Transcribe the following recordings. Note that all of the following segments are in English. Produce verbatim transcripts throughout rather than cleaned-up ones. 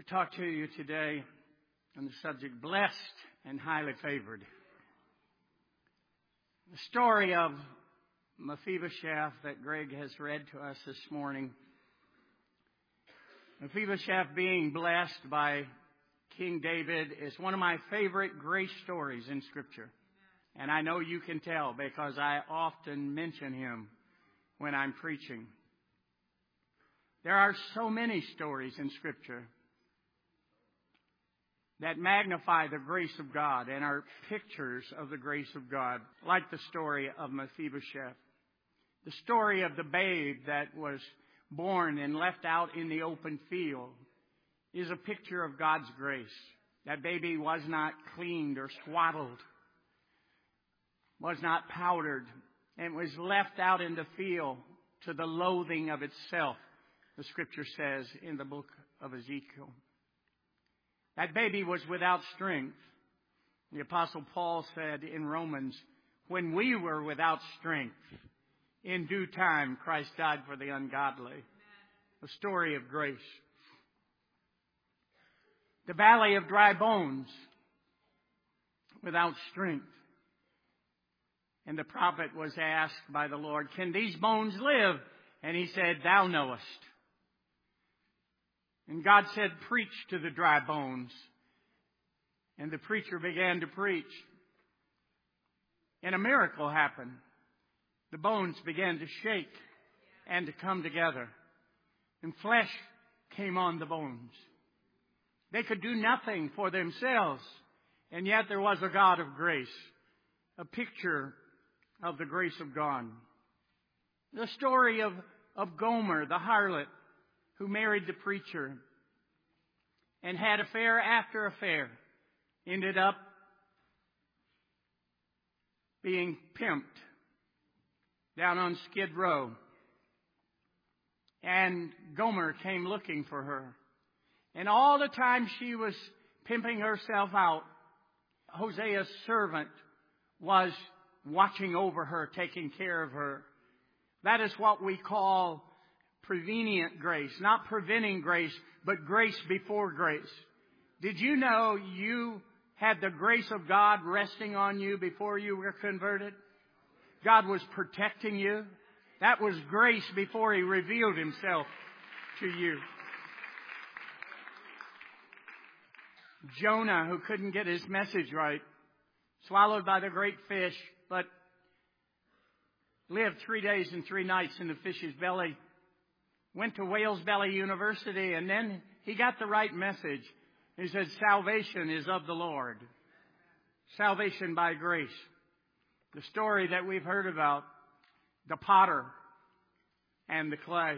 talk to you today on the subject, blessed and highly favored. The story of Mephibosheth that Greg has read to us this morning. Mephibosheth being blessed by King David is one of my favorite grace stories in Scripture. And I know you can tell because I often mention him when I'm preaching. There are so many stories in Scripture that magnify the grace of God and are pictures of the grace of God, like the story of Mephibosheth. The story of the babe that was born and left out in the open field is a picture of God's grace. That baby was not cleaned or swaddled, was not powdered, and was left out in the field to the loathing of itself, the Scripture says in the book of Ezekiel. That baby was without strength. The Apostle Paul said in Romans, when we were without strength, in due time Christ died for the ungodly. A story of grace. The valley of dry bones, without strength. And the prophet was asked by the Lord, can these bones live? And he said, thou knowest. And God said, preach to the dry bones. And the preacher began to preach. And a miracle happened. The bones began to shake and to come together. And flesh came on the bones. They could do nothing for themselves. And yet there was a God of grace. A picture of the grace of God. The story of, of Gomer, the harlot, who married the preacher and had affair after affair, ended up being pimped down on Skid Row. And Gomer came looking for her. And all the time she was pimping herself out, Hosea's servant was watching over her, taking care of her. That is what we call prevenient grace. Not preventing grace, but grace before grace. Did you know you had the grace of God resting on you before you were converted? God was protecting you. That was grace before He revealed Himself to you. Jonah, who couldn't get his message right, swallowed by the great fish, but lived three days and three nights in the fish's belly, went to Wales Belly University, and then he got the right message. He said, salvation is of the Lord. Salvation by grace. The story that we've heard about, the potter and the clay.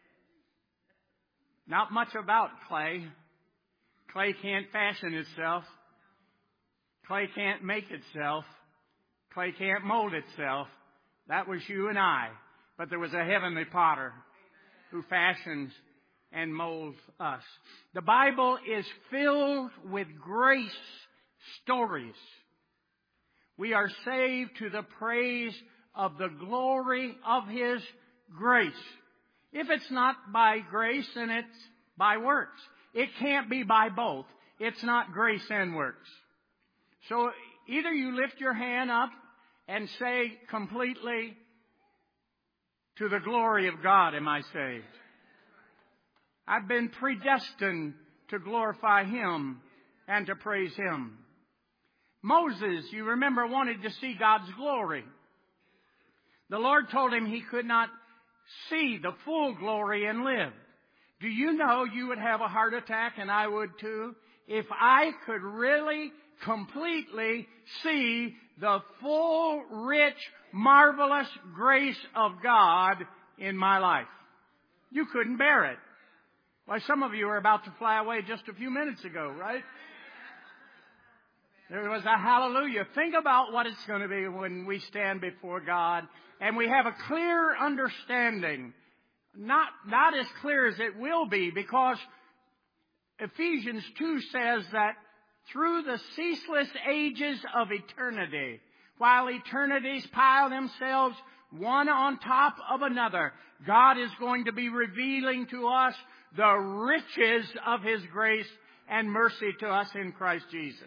Not much about clay. Clay can't fashion itself. Clay can't make itself. Clay can't mold itself. That was you and I. But there was a heavenly potter who fashions and molds us. The Bible is filled with grace stories. We are saved to the praise of the glory of His grace. If it's not by grace, then it's by works. It can't be by both. It's not grace and works. So either you lift your hand up and say completely, to the glory of God am I saved. I've been predestined to glorify Him and to praise Him. Moses, you remember, wanted to see God's glory. The Lord told him he could not see the full glory and live. Do you know you would have a heart attack, and I would too, if I could really, completely see the full, rich, marvelous grace of God in my life? You couldn't bear it. Why, some of you are about to fly away just a few minutes ago, right? There was a hallelujah. Think about what it's going to be when we stand before God and we have a clear understanding. Not, not as clear as it will be, because Ephesians two says that through the ceaseless ages of eternity, while eternities pile themselves one on top of another, God is going to be revealing to us the riches of His grace and mercy to us in Christ Jesus.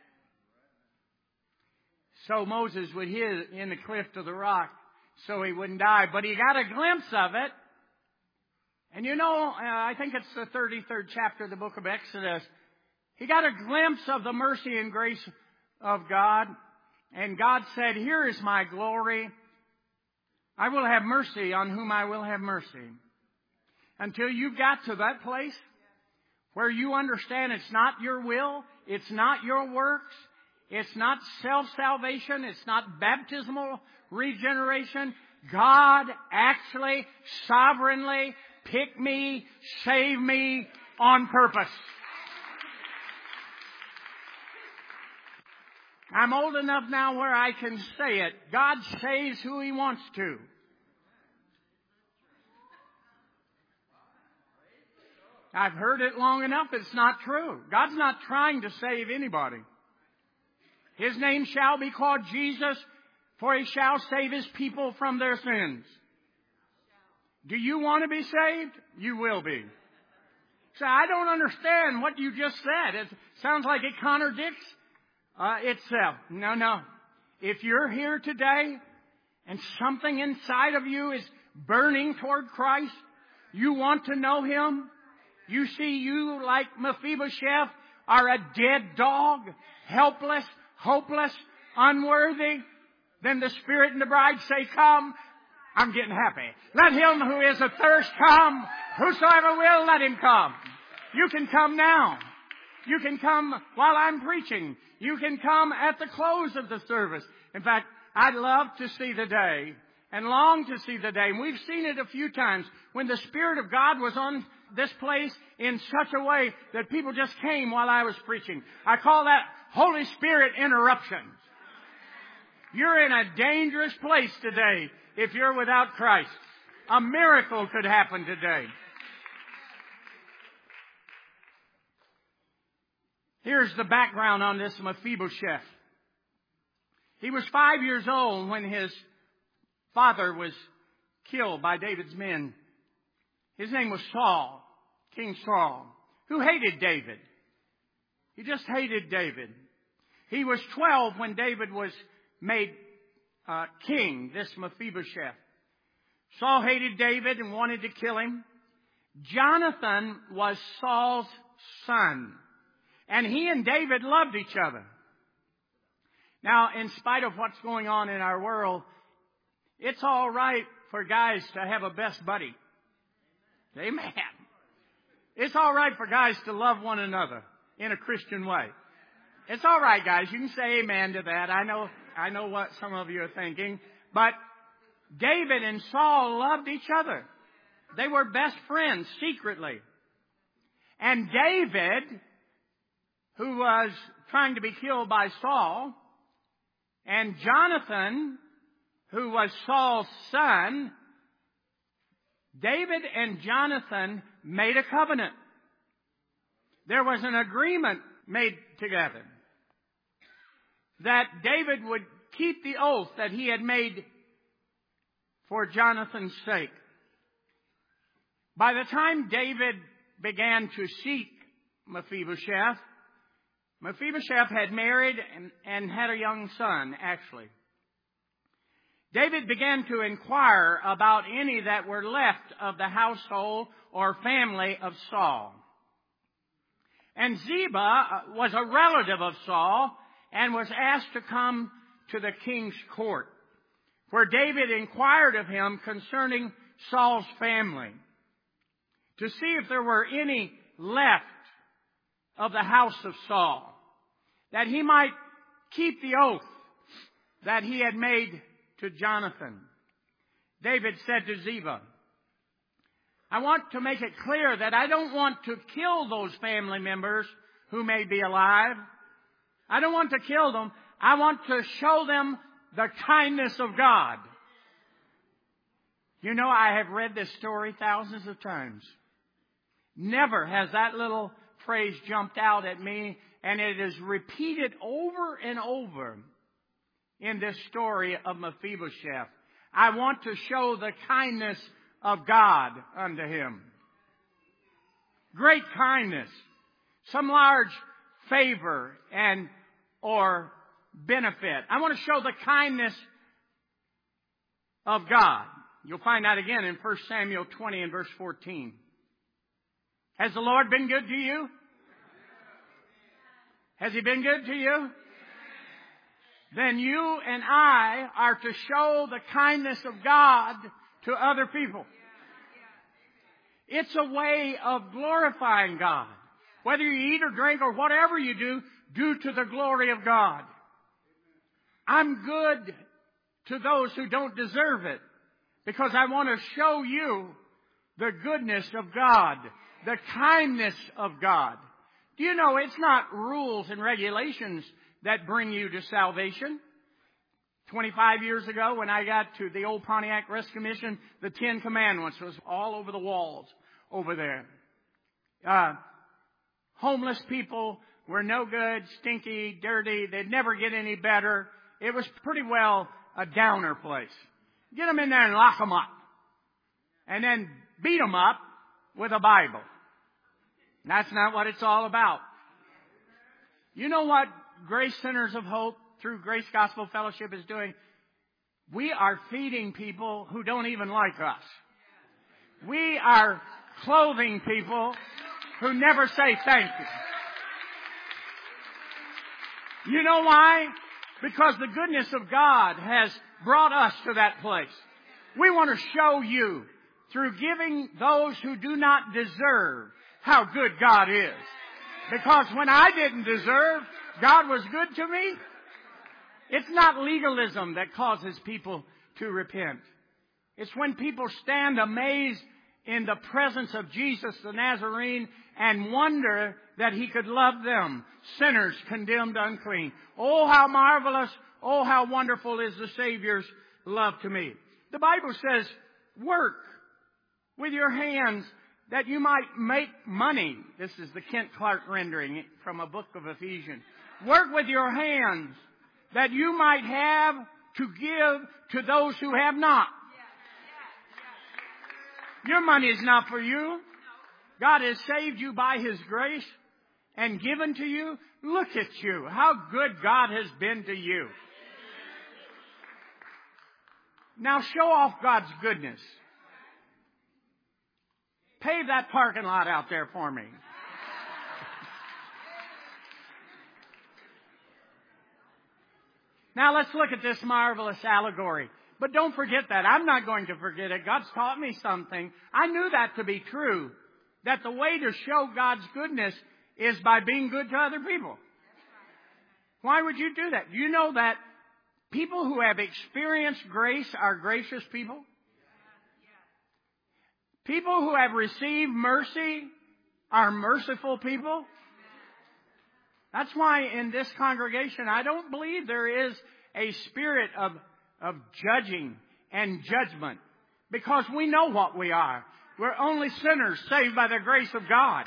So Moses would hid in the cliff of the rock so he wouldn't die. But he got a glimpse of it. And you know, uh, I think it's the thirty-third chapter of the book of Exodus. He got a glimpse of the mercy and grace of God. And God said, here is my glory. I will have mercy on whom I will have mercy. Until you've got to that place where you understand it's not your will, it's not your works, it's not self-salvation, it's not baptismal regeneration. God actually, sovereignly picked me, saved me on purpose. I'm old enough now where I can say it. God saves who He wants to. I've heard it long enough. It's not true. God's not trying to save anybody. His name shall be called Jesus, for He shall save His people from their sins. Do you want to be saved? You will be. So I don't understand what you just said. It sounds like it contradicts uh, itself. No, no. If you're here today and something inside of you is burning toward Christ, you want to know Him, you see you, like Mephibosheth, are a dead dog, helpless, hopeless, unworthy, then the Spirit and the bride say, come. I'm getting happy. Let him who is athirst come. Whosoever will, let him come. You can come now. You can come while I'm preaching. You can come at the close of the service. In fact, I'd love to see the day and long to see the day. And we've seen it a few times when the Spirit of God was on this place in such a way that people just came while I was preaching. I call that Holy Spirit interruptions. You're in a dangerous place today if you're without Christ. A miracle could happen today. Here's the background on this Mephibosheth. He was five years old when his father was killed by David's men. His name was Saul, King Saul, who hated David. He just hated David. He was twelve when David was made uh, king, this Mephibosheth. Saul hated David and wanted to kill him. Jonathan was Saul's son, and he and David loved each other. Now, in spite of what's going on in our world, it's all right for guys to have a best buddy. Amen. It's all right for guys to love one another in a Christian way. It's all right, guys. You can say amen to that. I know, I know what some of you are thinking. But David and Saul loved each other. They were best friends secretly. And David, who was trying to be killed by Saul, and Jonathan, who was Saul's son, David and Jonathan made a covenant. There was an agreement made together that David would keep the oath that he had made for Jonathan's sake. By the time David began to seek Mephibosheth, Mephibosheth had married and, and had a young son, actually. David began to inquire about any that were left of the household or family of Saul. And Ziba was a relative of Saul and was asked to come to the king's court, where David inquired of him concerning Saul's family, to see if there were any left of the house of Saul, that he might keep the oath that he had made to Jonathan. David said to Ziba, I want to make it clear that I don't want to kill those family members who may be alive. I don't want to kill them. I want to show them the kindness of God. You know, I have read this story thousands of times. Never has that little phrase jumped out at me, and it is repeated over and over in this story of Mephibosheth. I want to show the kindness of God unto him. great kindness, some large favor and or benefit. I want to show the kindness of God. You'll find that again in First Samuel twenty and verse fourteen. Has the Lord been good to you? Has He been good to you? Then you and I are to show the kindness of God to other people. It's a way of glorifying God. Whether you eat or drink or whatever you do, do to the glory of God. I'm good to those who don't deserve it because I want to show you the goodness of God, the kindness of God. Do you know it's not rules and regulations that bring you to salvation? twenty-five years ago when I got to the old Pontiac Rescue Mission, the Ten Commandments was all over the walls over there. Uh, homeless people were no good, stinky, dirty. They'd never get any better. It was pretty well a downer place. Get them in there and lock them up. And then beat them up with a Bible. That's not what it's all about. You know what Grace Centers of Hope through Grace Gospel Fellowship is doing? We are feeding people who don't even like us. We are clothing people who never say thank you. You know why? Because the goodness of God has brought us to that place. We want to show you through giving those who do not deserve how good God is. Because when I didn't deserve, God was good to me. It's not legalism that causes people to repent. It's when people stand amazed in the presence of Jesus the Nazarene and wonder that He could love them, sinners condemned unclean. Oh, how marvelous, oh, how wonderful is the Savior's love to me. The Bible says, work with your hands that you might make money. This is the Kent Clark rendering from a book of Ephesians. Work with your hands that you might have to give to those who have not. Your money is not for you. God has saved you by His grace and given to you. Look at you. How good God has been to you. Now show off God's goodness. Pave that parking lot out there for me. Now let's look at this marvelous allegory. But don't forget that. I'm not going to forget it. God's taught me something. I knew that to be true. That the way to show God's goodness is by being good to other people. Why would you do that? You know that people who have experienced grace are gracious people? People who have received mercy are merciful people. That's why in this congregation, I don't believe there is a spirit of, of judging and judgment. Because we know what we are. We're only sinners saved by the grace of God.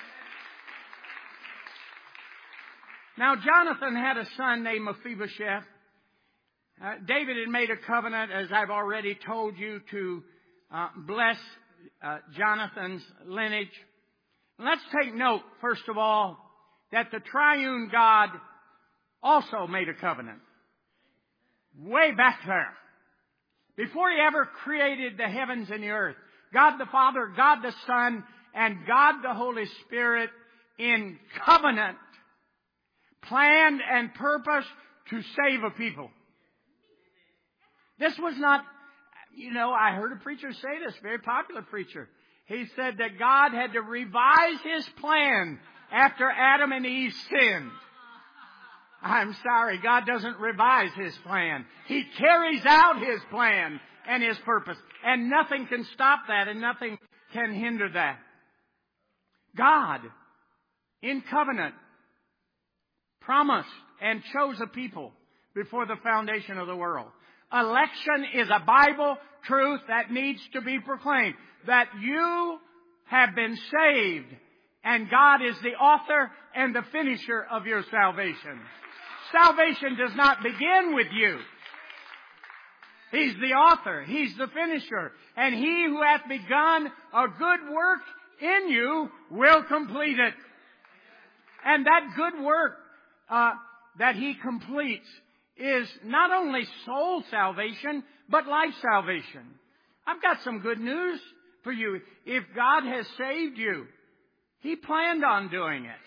Now, Jonathan had a son named Mephibosheth. Uh, David had made a covenant, as I've already told you, to uh, bless uh, Jonathan's lineage. Let's take note, first of all, that the triune God also made a covenant. Way back there. Before He ever created the heavens and the earth, God the Father, God the Son, and God the Holy Spirit in covenant planned and purposed to save a people. This was not, you know, I heard a preacher say this, very popular preacher. He said that God had to revise His plan after Adam and Eve sinned. I'm sorry, God doesn't revise His plan. He carries out His plan and His purpose. And nothing can stop that and nothing can hinder that. God, in covenant, promised and chose a people before the foundation of the world. Election is a Bible truth that needs to be proclaimed. That you have been saved and God is the author and the finisher of your salvation. Salvation does not begin with you. He's the author. He's the finisher. And He who hath begun a good work in you will complete it. And that good work uh, that He completes is not only soul salvation, but life salvation. I've got some good news for you. If God has saved you, He planned on doing it.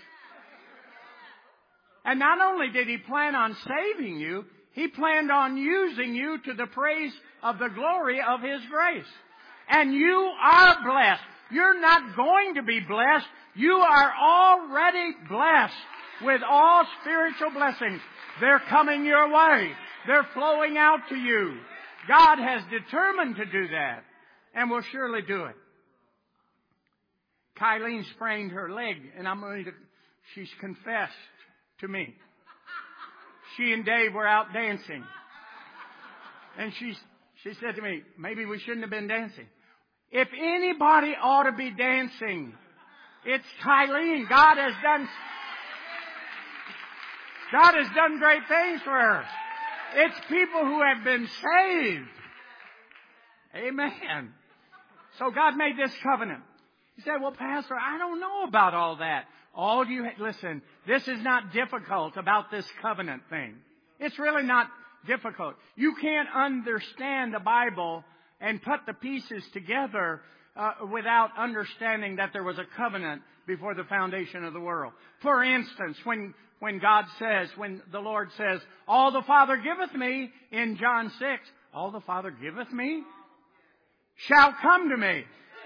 And not only did He plan on saving you, He planned on using you to the praise of the glory of His grace. And you are blessed. You're not going to be blessed. You are already blessed with all spiritual blessings. They're coming your way. They're flowing out to you. God has determined to do that, and will surely do it. Kylene sprained her leg, and I'm going to, she's confessed to me. She and Dave were out dancing. And she, she said to me, maybe we shouldn't have been dancing. If anybody ought to be dancing, it's Kylene. God has done, God has done great things for her. It's people who have been saved. Amen. So God made this covenant. He said, well, Pastor, I don't know about all that. All you, listen, this is not difficult about this covenant thing. It's really not difficult. You can't understand the Bible and put the pieces together uh, without understanding that there was a covenant before the foundation of the world. For instance, when when God says, when the Lord says, all the Father giveth me, in John six, all the Father giveth me shall come to me.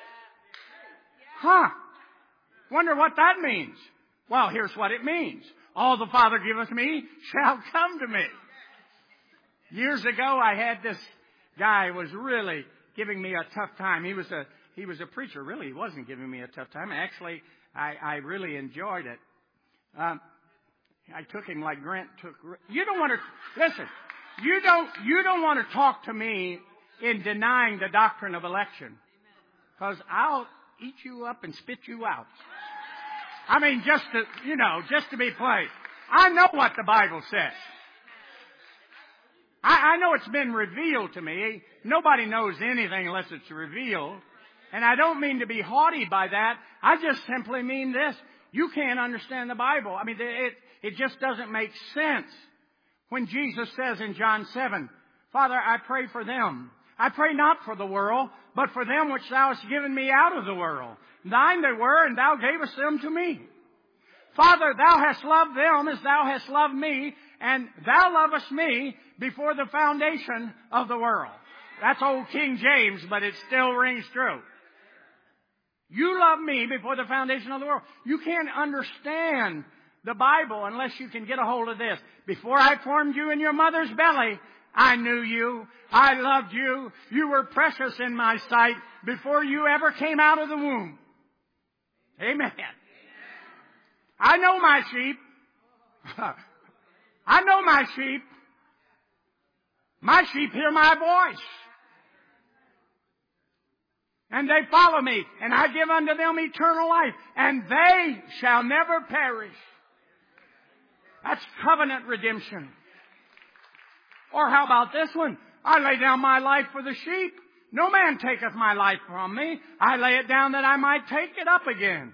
Huh. Wonder what that means. Well, here's what it means. All the Father giveth me shall come to me. Years ago, I had this guy who was really giving me a tough time. He was a he was a preacher. Really, he wasn't giving me a tough time. Actually, I, I really enjoyed it. Um, I took him like Grant took. You don't want to listen. You don't you don't want to talk to me in denying the doctrine of election, because I'll eat you up and spit you out. I mean, just to, you know, just to be plain. I know what the Bible says. I, I know it's been revealed to me. Nobody knows anything unless it's revealed. And I don't mean to be haughty by that. I just simply mean this. You can't understand the Bible. I mean, it, it just doesn't make sense. When Jesus says in John seven, Father, I pray for them. I pray not for the world, but for them which thou hast given me out of the world. Thine they were, and thou gavest them to me. Father, thou hast loved them as thou hast loved me, and thou lovest me before the foundation of the world. That's old King James, but it still rings true. You love me before the foundation of the world. You can't understand the Bible unless you can get a hold of this. Before I formed you in your mother's belly, I knew you. I loved you. You were precious in my sight before you ever came out of the womb. Amen. I know my sheep. I know my sheep. My sheep hear my voice. And they follow me. And I give unto them eternal life. And they shall never perish. That's covenant redemption. Or how about this one? I lay down my life for the sheep. No man taketh my life from me. I lay it down that I might take it up again.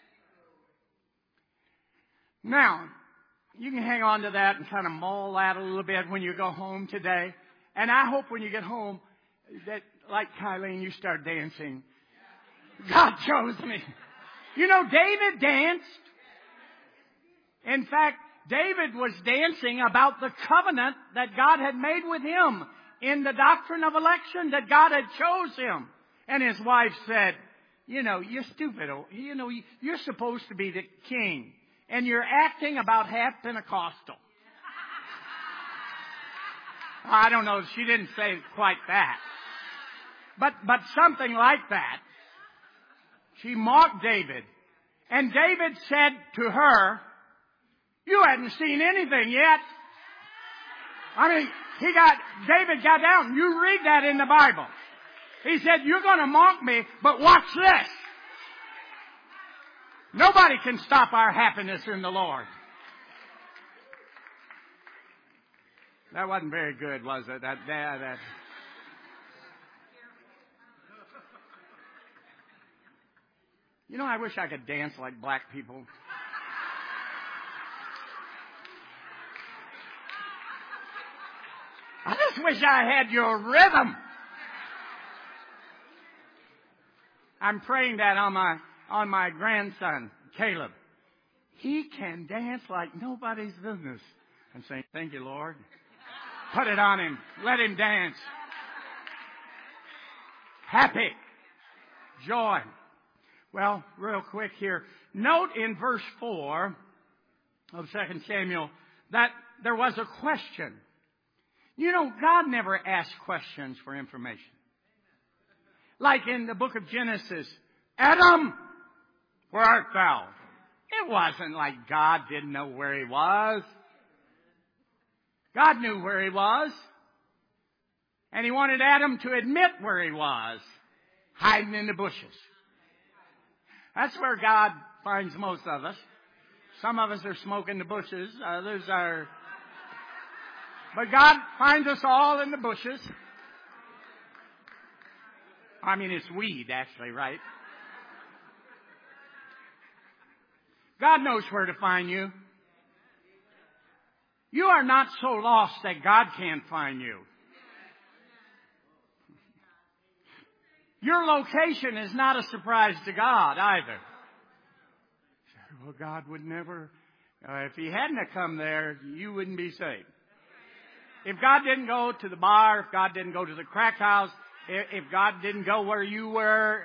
Now, you can hang on to that and kind of mull that a little bit when you go home today. And I hope when you get home that, like Kylene, you start dancing. God chose me. You know, David danced. In fact, David was dancing about the covenant that God had made with him in the doctrine of election, that God had chose him. And his wife said, you know, you're stupid. You know, you're supposed to be the king. And you're acting about half Pentecostal. I don't know. She didn't say quite that. But, but something like that. She mocked David. And David said to her, you hadn't seen anything yet. I mean, he got, David got down. You read that in the Bible. He said, you're going to mock me, but watch this. Nobody can stop our happiness in the Lord. That wasn't very good, was it? That, that, that. You know, I wish I could dance like black people. I just wish I had your rhythm. I'm praying that on my on my grandson, Caleb. He can dance like nobody's business. I'm saying, thank you, Lord. Put it on him. Let him dance. Happy. Joy. Well, real quick here. Note in verse four of Second Samuel that there was a question. You know, God never asks questions for information. Like in the book of Genesis, Adam, where art thou? It wasn't like God didn't know where he was. God knew where he was. And he wanted Adam to admit where he was, hiding in the bushes. That's where God finds most of us. Some of us are smoking the bushes. Others are... But God finds us all in the bushes. I mean, it's weed, actually, right? God knows where to find you. You are not so lost that God can't find you. Your location is not a surprise to God either. Well, God would never, uh, if He hadn't have come there, you wouldn't be saved. If God didn't go to the bar, if God didn't go to the crack house, if God didn't go where you were,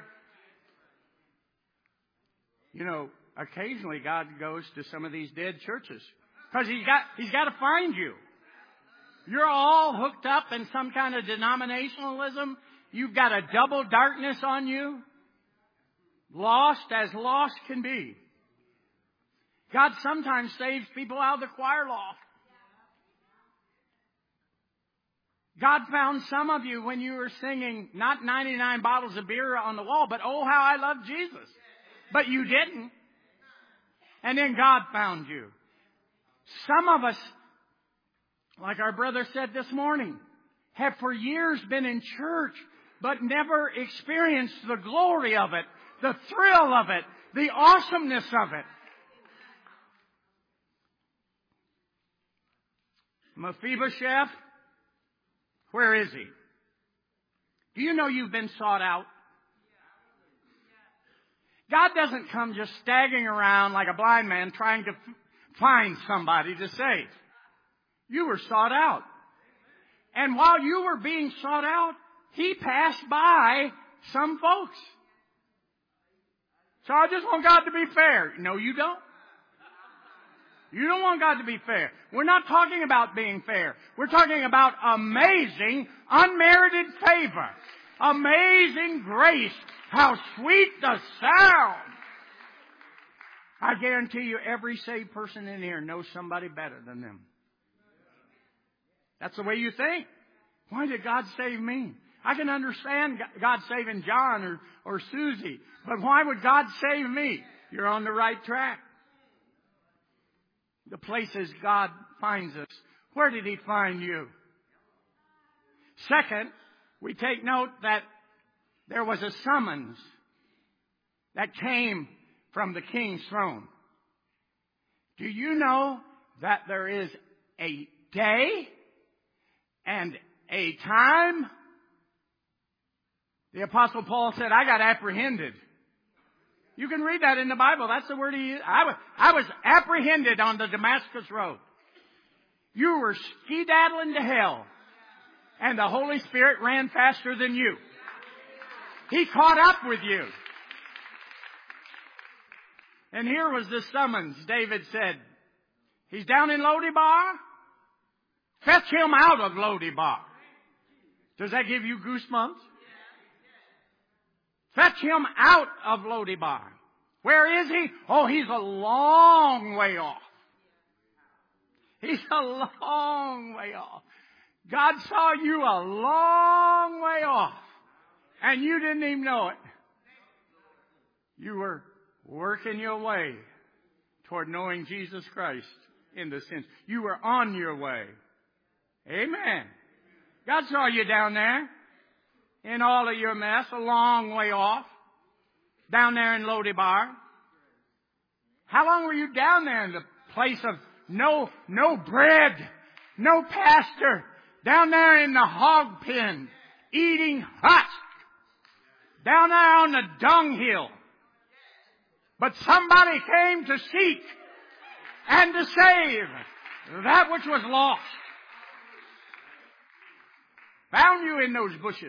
you know, occasionally God goes to some of these dead churches. Because He's got, He's got to find you. You're all hooked up in some kind of denominationalism. You've got a double darkness on you. Lost as lost can be. God sometimes saves people out of the choir loft. God found some of you when you were singing not ninety-nine bottles of beer on the wall, but oh, how I love Jesus. But you didn't. And then God found you. Some of us, like our brother said this morning, have for years been in church, but never experienced the glory of it, the thrill of it, the awesomeness of it. Mephibosheth, where is he? Do you know you've been sought out? God doesn't come just staggering around like a blind man trying to f- find somebody to save. You were sought out. And while you were being sought out, He passed by some folks. So I just want God to be fair. No, you don't. You don't want God to be fair. We're not talking about being fair. We're talking about amazing, unmerited favor. Amazing grace. How sweet the sound. I guarantee you every saved person in here knows somebody better than them. That's the way you think. Why did God save me? I can understand God saving John or, or Susie. But why would God save me? You're on the right track. The places God finds us. Where did He find you? Second, we take note that there was a summons that came from the king's throne. Do you know that there is a day and a time? The Apostle Paul said, I got apprehended. You can read that in the Bible. That's the word he used. I was, I was apprehended on the Damascus Road. You were skedaddling to hell. And the Holy Spirit ran faster than you. He caught up with you. And here was the summons. David said, he's down in Lo-debar. Fetch him out of Lo-debar. Does that give you goosebumps? Fetch him out of Lo-debar. Where is he? Oh, he's a long way off. He's a long way off. God saw you a long way off. And you didn't even know it. You were working your way toward knowing Jesus Christ in the sense. You were on your way. Amen. God saw you down there in all of your mess, a long way off. down there in Lodebar? How long were you down there in the place of no, no bread, no pasture, down there in the hog pen, eating husk, down there on the dunghill? But somebody came to seek and to save that which was lost. Found you in those bushes.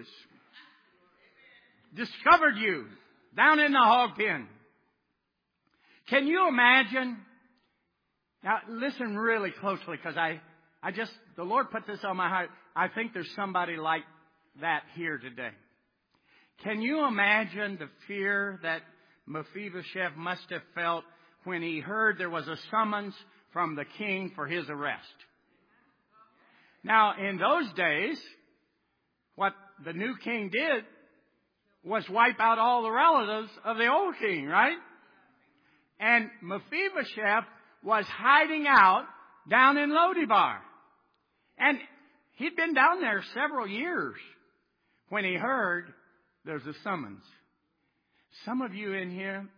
Discovered you down in the hog pen. Can you imagine? Now listen really closely, because I, I just, the Lord put this on my heart. I think there's somebody like that here today. Can you imagine the fear that Mephibosheth must have felt when he heard there was a summons from the king for his arrest? Now, in those days, what the new king did was wipe out all the relatives of the old king, right? And Mephibosheth was hiding out down in Lodebar. And he'd been down there several years when he heard there's a summons. Some of you in here,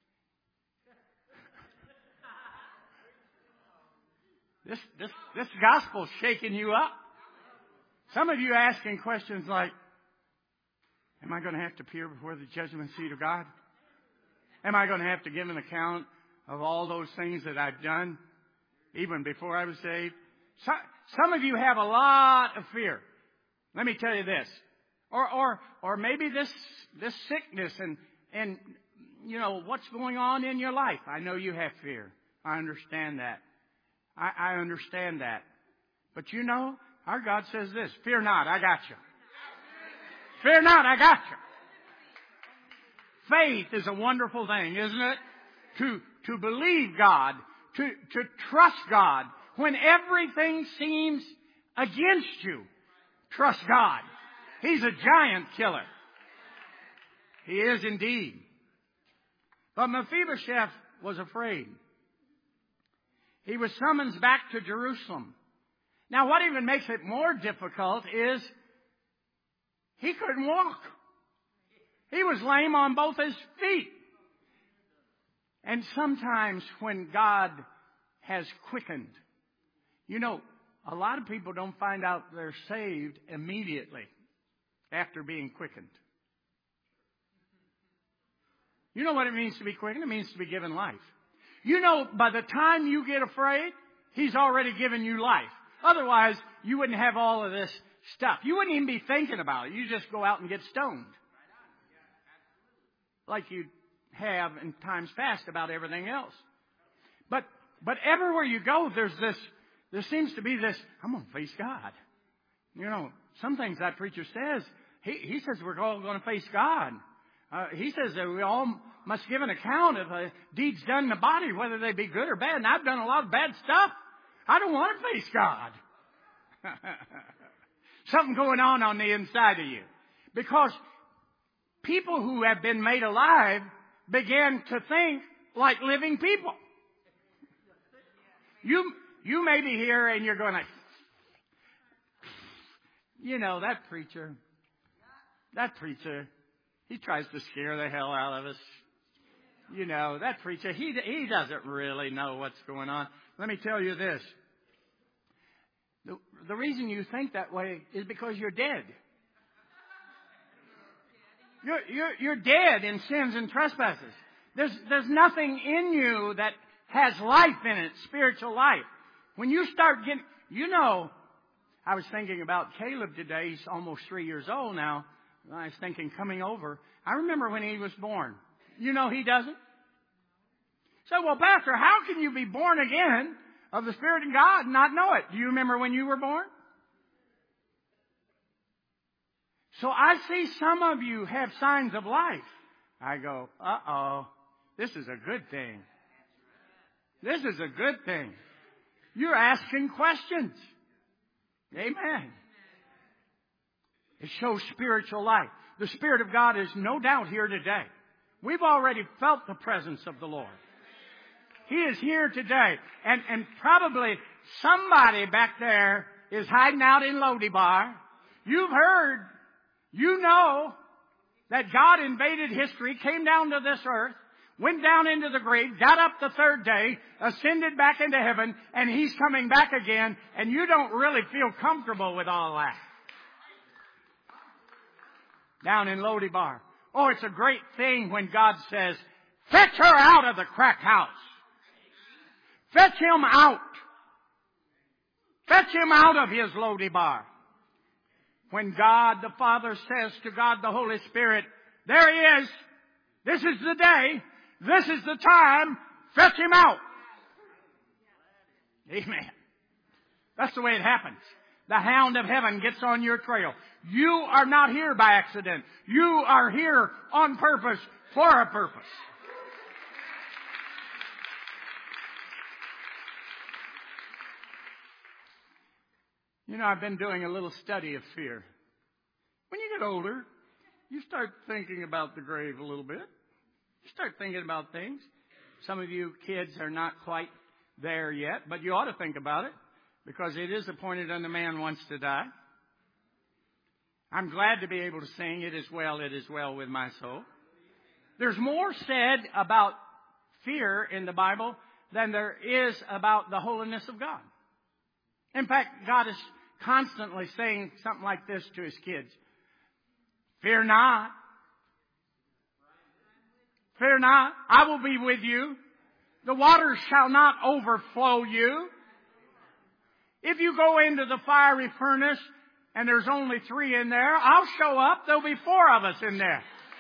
this, this, this gospel's shaking you up. Some of you asking questions like, am I going to have to appear before the judgment seat of God? Am I going to have to give an account of all those things that I've done even before I was saved? Some, some of you have a lot of fear. Let me tell you this. Or, or, or maybe this, this sickness and, and, you know, what's going on in your life. I know you have fear. I understand that. I, I understand that. But you know, our God says this, fear not, I got you. Fear not, I got you. Faith is a wonderful thing, isn't it? To, to believe God, to, to trust God. When everything seems against you, trust God. He's a giant killer. He is indeed. But Mephibosheth was afraid. He was summoned back to Jerusalem. Now, what even makes it more difficult is he couldn't walk. He was lame on both his feet. And sometimes when God has quickened, you know, a lot of people don't find out they're saved immediately after being quickened. You know what it means to be quickened? It means to be given life. You know, by the time you get afraid, He's already given you life. Otherwise, you wouldn't have all of this stuff. You wouldn't even be thinking about it. You just go out and get stoned. Like you have in times past about everything else. But but everywhere you go, there's this, there seems to be this, I'm going to face God. You know, some things that preacher says, he, he says we're all going to face God. Uh, he says that we all must give an account of the deeds done in the body, whether they be good or bad. And I've done a lot of bad stuff. I don't want to face God. Something going on on the inside of you. Because people who have been made alive began to think like living people. You, you may be here and you're going like, you know, that preacher, that preacher, he tries to scare the hell out of us. You know, that preacher, he, he doesn't really know what's going on. Let me tell you this. The, the reason you think that way is because you're dead. You're, you're, you're dead in sins and trespasses. There's, there's nothing in you that has life in it, spiritual life. When you start getting, you know, I was thinking about Caleb today. He's almost three years old now. I was thinking coming over. I remember when he was born. You know he doesn't? So, well, Pastor, how can you be born again of the Spirit of God and not know it? Do you remember when you were born? So I see some of you have signs of life. I go, uh-oh, this is a good thing. This is a good thing. You're asking questions. Amen. It shows spiritual life. The Spirit of God is no doubt here today. We've already felt the presence of the Lord. He is here today. And, and probably somebody back there is hiding out in Lodebar. You've heard, you know, that God invaded history, came down to this earth, went down into the grave, got up the third day, ascended back into heaven, and He's coming back again, and you don't really feel comfortable with all that. Down in Lo-debar. Oh, it's a great thing when God says, fetch her out of the crack house. Fetch him out. Fetch him out of his Lo-debar. When God the Father says to God the Holy Spirit, there He is. This is the day. This is the time. Fetch him out. Amen. That's the way it happens. The hound of heaven gets on your trail. You are not here by accident. You are here on purpose, for a purpose. You know, I've been doing a little study of fear. When you get older, you start thinking about the grave a little bit. You start thinking about things. Some of you kids are not quite there yet, but you ought to think about it, because it is appointed unto man once to die. I'm glad to be able to sing, it is well, it is well with my soul. There's more said about fear in the Bible than there is about the holiness of God. In fact, God is constantly saying something like this to His kids. Fear not. Fear not. I will be with you. The waters shall not overflow you. If you go into the fiery furnace and there's only three in there, I'll show up. There'll be four of us in there.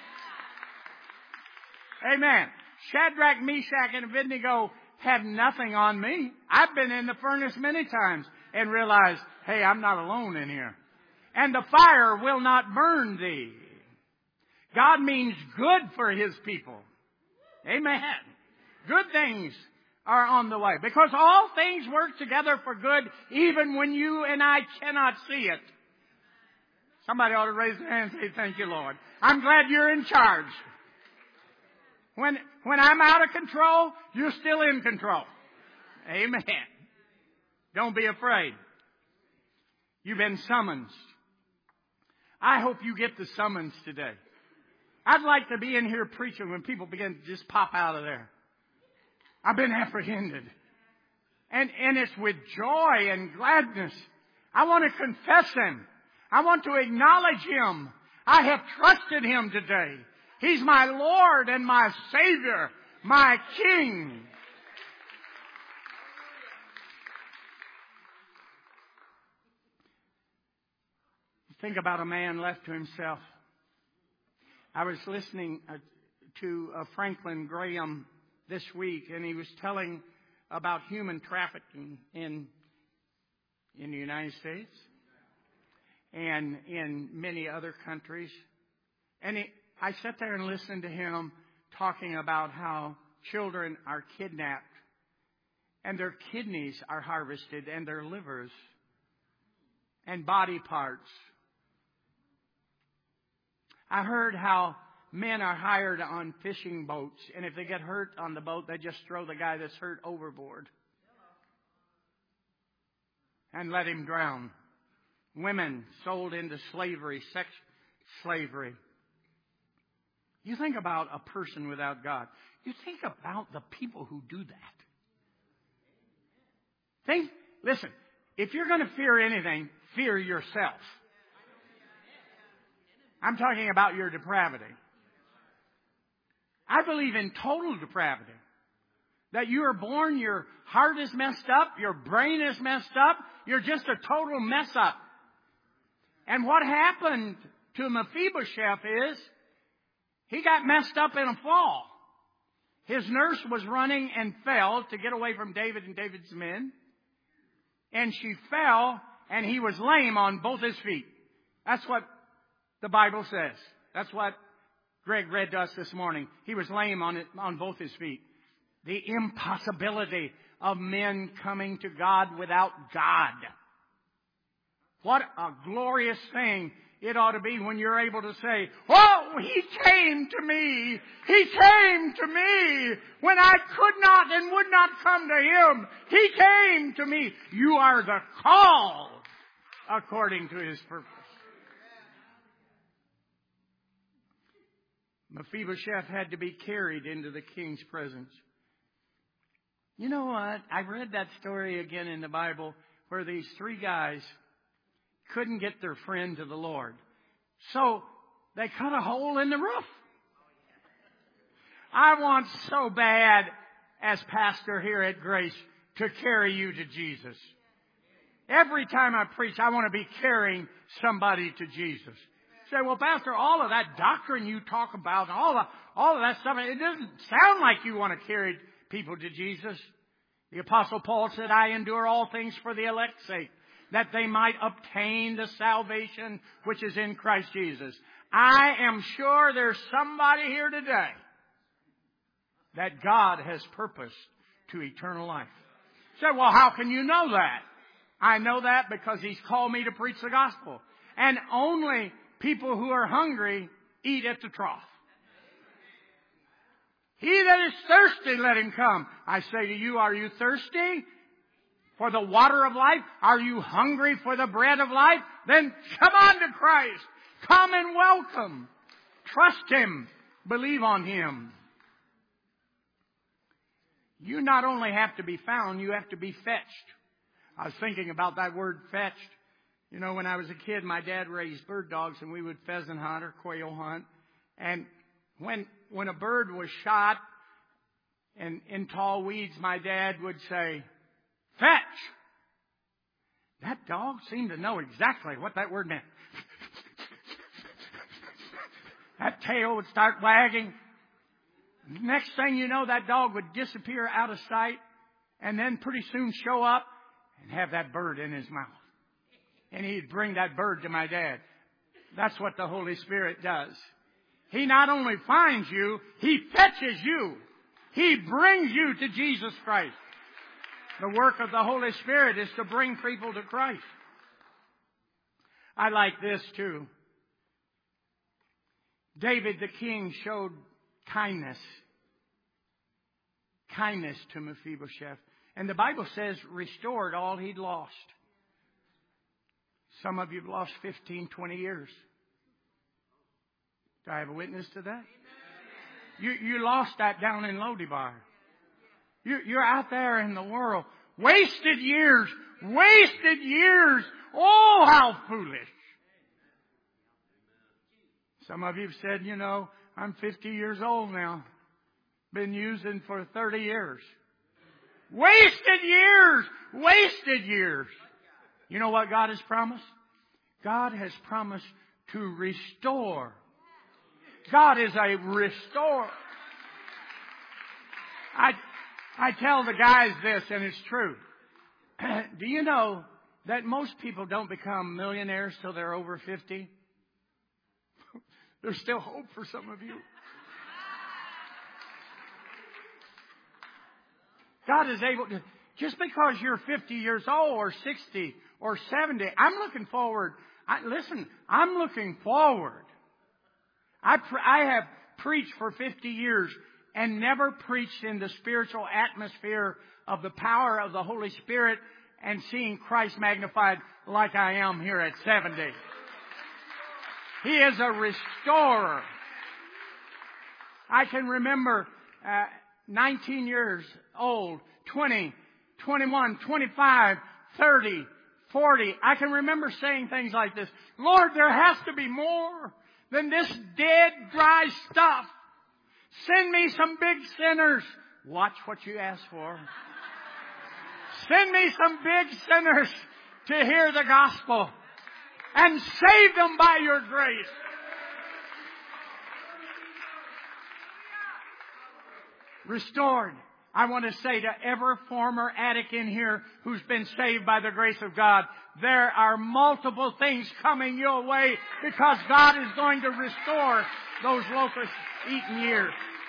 Amen. Shadrach, Meshach, and Abednego have nothing on me. I've been in the furnace many times and realized, hey, I'm not alone in here. And the fire will not burn thee. God means good for His people. Amen. Good things are on the way. Because all things work together for good, even when you and I cannot see it. Somebody ought to raise their hand and say, thank you, Lord. I'm glad you're in charge. When, when I'm out of control, you're still in control. Amen. Don't be afraid. You've been summoned. I hope you get the summons today. I'd like to be in here preaching when people begin to just pop out of there. I've been apprehended. And, and it's with joy and gladness. I want to confess Him. I want to acknowledge Him. I have trusted Him today. He's my Lord and my Savior, my King. Think about a man left to himself. I was listening uh, to uh, Franklin Graham this week, and he was telling about human trafficking in in the United States and in many other countries. And he, I sat there and listened to him talking about how children are kidnapped and their kidneys are harvested and their livers and body parts. I heard how men are hired on fishing boats, and if they get hurt on the boat, they just throw the guy that's hurt overboard and let him drown. Women sold into slavery, sex slavery. You think about a person without God. You think about the people who do that. Think, listen, if you're going to fear anything, fear yourself. I'm talking about your depravity. I believe in total depravity. That you are born, your heart is messed up, your brain is messed up, you're just a total mess up. And what happened to Mephibosheth is, he got messed up in a fall. His nurse was running and fell to get away from David and David's men. And she fell, and he was lame on both his feet. That's what the Bible says. That's what Greg read to us this morning. He was lame on it, on both his feet. The impossibility of men coming to God without God. What a glorious thing it ought to be when you're able to say, oh, He came to me. He came to me when I could not and would not come to Him. He came to me. You are the called according to His purpose. Mephibosheth had to be carried into the king's presence. You know what? I read that story again in the Bible where these three guys couldn't get their friend to the Lord. So they cut a hole in the roof. I want so bad, as pastor here at Grace, to carry you to Jesus. Every time I preach, I want to be carrying somebody to Jesus. You say, well, Pastor, all of that doctrine you talk about, all of, all of that stuff, it doesn't sound like you want to carry people to Jesus. The Apostle Paul said, I endure all things for the elect's sake, that they might obtain the salvation which is in Christ Jesus. I am sure there's somebody here today that God has purposed to eternal life. You say, well, how can you know that? I know that because He's called me to preach the gospel. And only people who are hungry eat at the trough. He that is thirsty, let him come. I say to you, are you thirsty for the water of life? Are you hungry for the bread of life? Then come on to Christ. Come and welcome. Trust Him. Believe on Him. You not only have to be found, you have to be fetched. I was thinking about that word fetched. You know, when I was a kid, my dad raised bird dogs and we would pheasant hunt or quail hunt. And when when a bird was shot and in tall weeds, my dad would say, fetch. That dog seemed to know exactly what that word meant. That tail would start wagging. Next thing you know, that dog would disappear out of sight and then pretty soon show up and have that bird in his mouth. And he'd bring that bird to my dad. That's what the Holy Spirit does. He not only finds you, He fetches you. He brings you to Jesus Christ. The work of the Holy Spirit is to bring people to Christ. I like this too. David the king showed kindness. Kindness to Mephibosheth. And the Bible says restored all he'd lost. Some of you have lost fifteen, twenty years. Do I have a witness to that? You, you lost that down in Lodibar. You, you're out there in the world. Wasted years. Wasted years. Oh, how foolish. Some of you have said, you know, I'm fifty years old now. Been using for thirty years. Wasted years. Wasted years. You know what God has promised? God has promised to restore. God is a restorer. I, I tell the guys this, and it's true. Do you know that most people don't become millionaires till they're over fifty? There's still hope for some of you. God is able to, just because you're fifty years old or sixty or seventy, I'm looking forward. I, listen, I'm looking forward. I, pre- I have preached for fifty years and never preached in the spiritual atmosphere of the power of the Holy Spirit and seeing Christ magnified like I am here at seventy. He is a restorer. I can remember uh, nineteen years old, twenty, twenty-one, twenty-five, thirty, forty. I can remember saying things like this. Lord, there has to be more than this dead, dry stuff. Send me some big sinners. Watch what you ask for. Send me some big sinners to hear the gospel and save them by your grace. Restored. I want to say to every former addict in here who's been saved by the grace of God, there are multiple things coming your way because God is going to restore those locust-eaten years.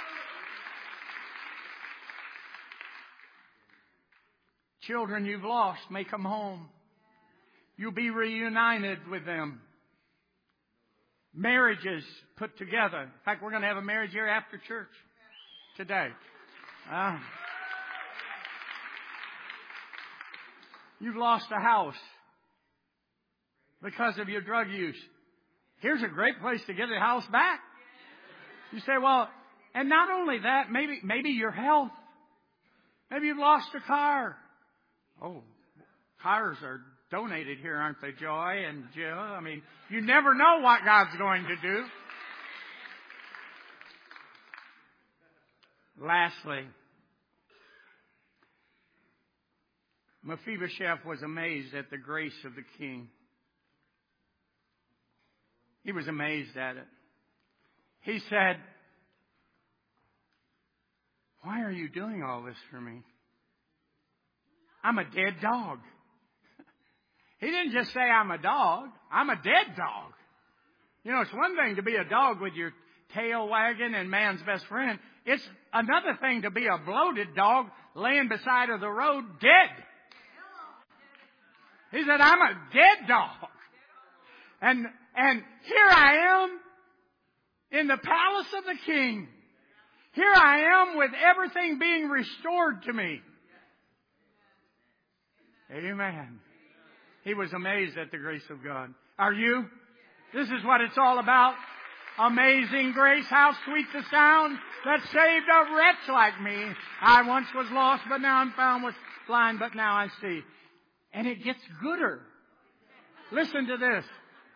Children you've lost may come home. You'll be reunited with them. Marriages put together. In fact, we're going to have a marriage here after church today. Uh, you've lost a house because of your drug use. Here's a great place to get a house back. You say, well, and not only that, maybe, maybe your health. Maybe you've lost a car. Oh, cars are donated here, aren't they, Joy and Jill? I mean, you never know what God's going to do. Lastly, Mephibosheth was amazed at the grace of the king. He was amazed at it. He said, why are you doing all this for me? I'm a dead dog. He didn't just say I'm a dog. I'm a dead dog. You know, it's one thing to be a dog with your tail wagging and man's best friend. It's another thing to be a bloated dog laying beside of the road dead. He said, I'm a dead dog. And, and here I am in the palace of the king. Here I am with everything being restored to me. Amen. He was amazed at the grace of God. Are you? This is what it's all about. Amazing grace, how sweet the sound that saved a wretch like me. I once was lost, but now I'm found, was blind, but now I see. And it gets gooder. Listen to this.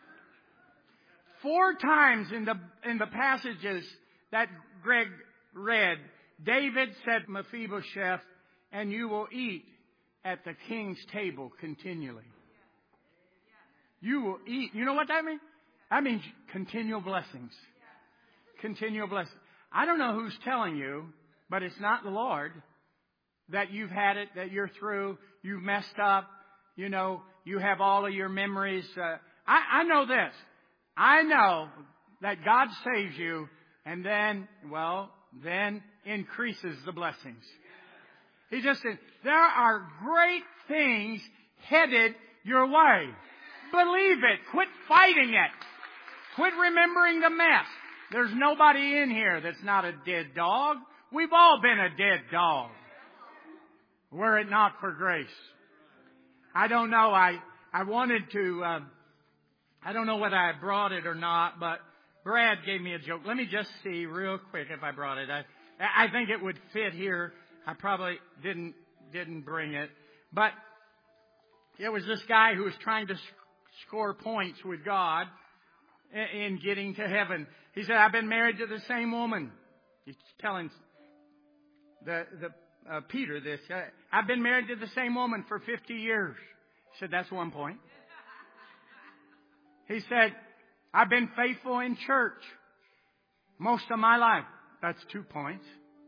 Four times in the, in the passages that Greg read, David said, Mephibosheth, and you will eat at the king's table continually. You will eat. You know what that means? That means continual blessings. Continual blessings. I don't know who's telling you, but it's not the Lord, that you've had it, that you're through, you've messed up, you know, you have all of your memories. Uh, I, I know this. I know that God saves you and then, well, then increases the blessings. He just said, there are great things headed your way. Believe it. Quit fighting it. Quit remembering the mess. There's nobody in here that's not a dead dog. We've all been a dead dog. Were it not for grace. I don't know. I, I wanted to, uh, I don't know whether I brought it or not, but Brad gave me a joke. Let me just see real quick if I brought it. I, I think it would fit here. I probably didn't, didn't bring it. But it was this guy who was trying to score points with God in getting to heaven. He said, I've been married to the same woman. He's telling the, the, uh, Peter this. I've been married to the same woman for fifty years. He said, that's one point. He said, I've been faithful in church most of my life. That's two points.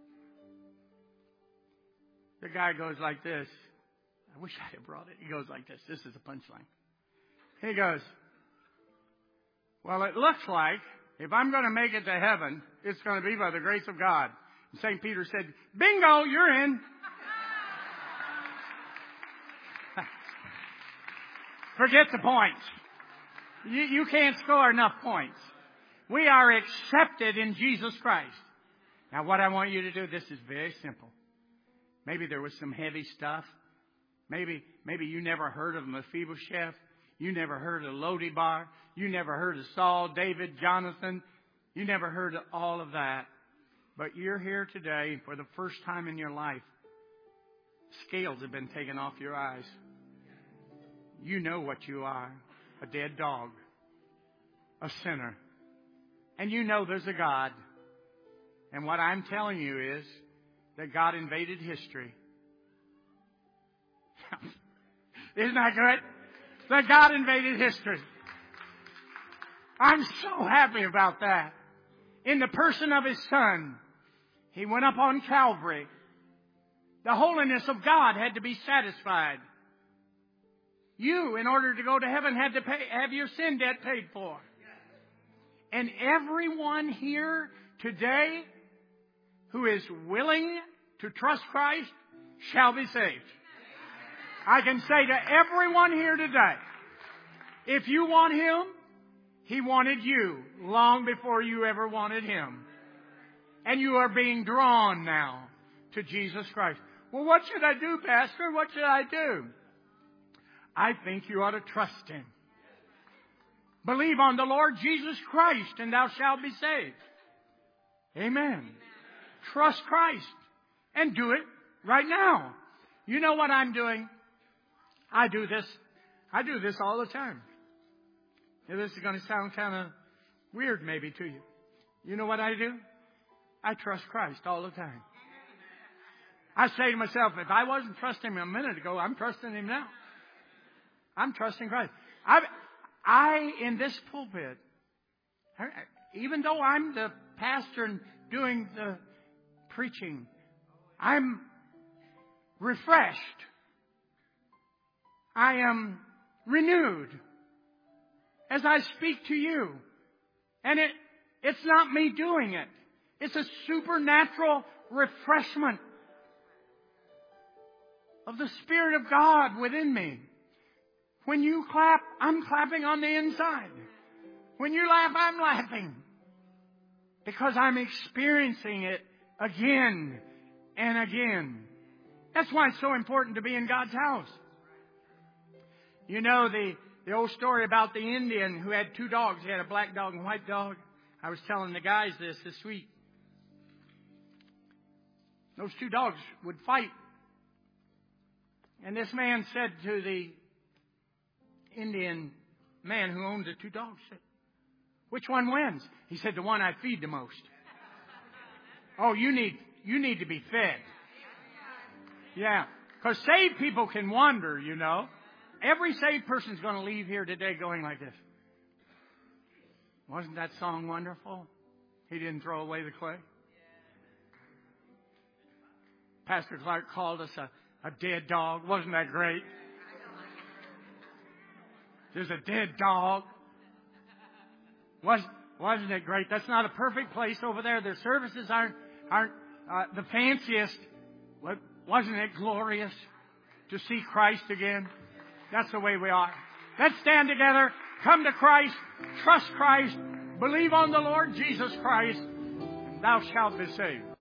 The guy goes like this. I wish I had brought it. He goes like this. This is the punchline. He goes, well, it looks like if I'm going to make it to heaven, it's going to be by the grace of God. And Saint Peter said, bingo, you're in. Forget the points. You, you can't score enough points. We are accepted in Jesus Christ. Now, what I want you to do, this is very simple. Maybe there was some heavy stuff. Maybe, maybe you never heard of Mephibosheth. You never heard of Lodibar. You never heard of Saul, David, Jonathan. You never heard of all of that. But you're here today for the first time in your life. Scales have been taken off your eyes. You know what you are. A dead dog. A sinner. And you know there's a God. And what I'm telling you is that God invaded history. Isn't that good? That God invaded history. I'm so happy about that. In the person of His Son, He went up on Calvary. The holiness of God had to be satisfied. You, in order to go to heaven, had to pay, have your sin debt paid for. And everyone here today who is willing to trust Christ shall be saved. I can say to everyone here today, if you want Him, He wanted you long before you ever wanted Him. And you are being drawn now to Jesus Christ. Well, what should I do, Pastor? What should I do? I think you ought to trust Him. Believe on the Lord Jesus Christ and thou shalt be saved. Amen. Trust Christ and do it right now. You know what I'm doing? I do this. I do this all the time. Now, this is going to sound kind of weird maybe to you. You know what I do? I trust Christ all the time. I say to myself, if I wasn't trusting Him a minute ago, I'm trusting Him now. I'm trusting Christ. I, I in this pulpit, even though I'm the pastor and doing the preaching, I'm refreshed. I am renewed as I speak to you. And it, it's not me doing it. It's a supernatural refreshment of the Spirit of God within me. When you clap, I'm clapping on the inside. When you laugh, I'm laughing. Because I'm experiencing it again and again. That's why it's so important to be in God's house. You know the, the old story about the Indian who had two dogs. He had a black dog and a white dog. I was telling the guys this this week. Those two dogs would fight. And this man said to the Indian man who owned the two dogs, said, which one wins? He said, the one I feed the most. Oh, you need you need to be fed. Yeah. Because saved people can wander, you know. Every saved person's going to leave here today going like this. Wasn't that song wonderful? He didn't throw away the clay. Pastor Clark called us a, a dead dog. Wasn't that great? There's a dead dog. Was, wasn't it great? That's not a perfect place over there. Their services aren't, aren't uh, the fanciest. Wasn't it glorious to see Christ again? That's the way we are. Let's stand together. Come to Christ. Trust Christ. Believe on the Lord Jesus Christ. And thou shalt be saved.